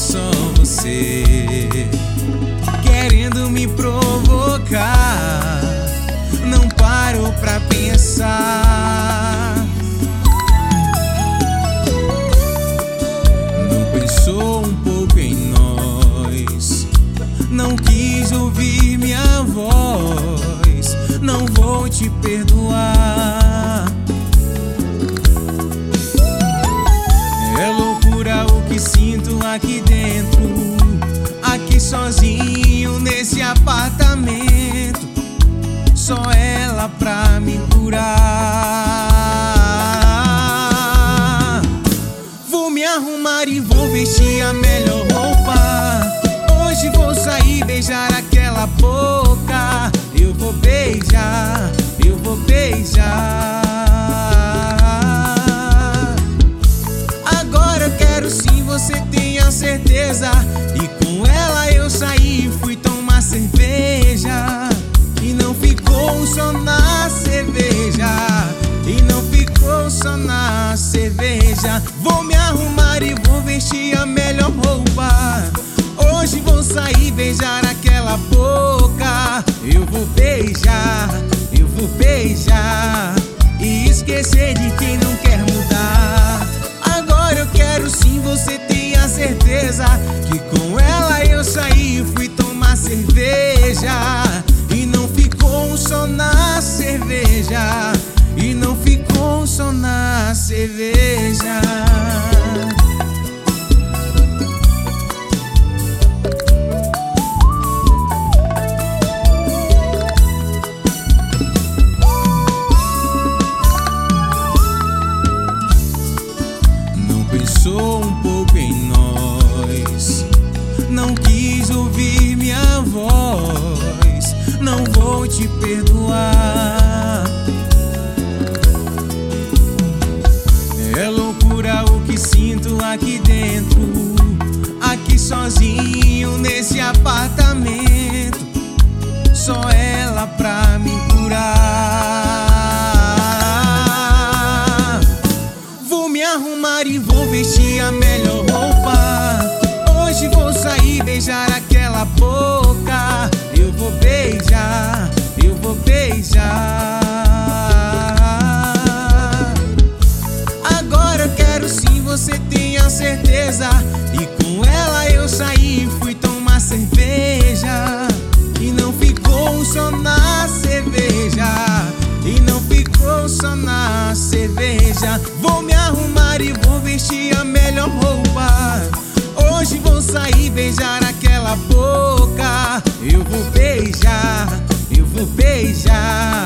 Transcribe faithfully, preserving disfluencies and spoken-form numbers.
só você querendo me provocar. Não paro pra pensar. Não pensou um pouco em nós, não quis ouvir minha voz. Não vou te perdoar. É loucura o que sinto aqui dentro, aqui sozinho nesse apartamento. Só ela pra me curar. Vou me arrumar e vou vestir a melhor roupa. Hoje vou sair, beijar aquela boca. Eu vou beijar, eu vou beijar. Agora eu quero sim, você tenha certeza. E com ela eu saí e fui tomar cerveja. E não ficou só na cerveja, e não ficou só na cerveja. Vou me arrumar e vou vestir a melhor roupa. Hoje vou sair, beijar aquela boca. Eu vou beijar, eu vou beijar e esquecer de quem não quer mudar. Agora eu quero sim, você tenha certeza. Que com ela eu saí e fui tomar cerveja. E não ficou só na cerveja, e não ficou só na cerveja. Não pensou um pouco em nós, não quis ouvir minha voz. Não vou te perdoar. É loucura o que sinto aqui dentro, aqui sozinho nesse apartamento. Só ela pra me curar. Vou me arrumar e vou vestir a melhor roupa. Hoje vou sair, beijar aquela boca. Eu vou beijar, eu vou beijar. Agora eu quero sim, você tenha certeza. E com ela eu saí e fui tomar cerveja. E não ficou só na cerveja, e não ficou só na cerveja. Vou me arrumar e vou vestir a melhor roupa. Hoje vou sair, beijar aquela boca. Eu vou beijar, eu vou beijar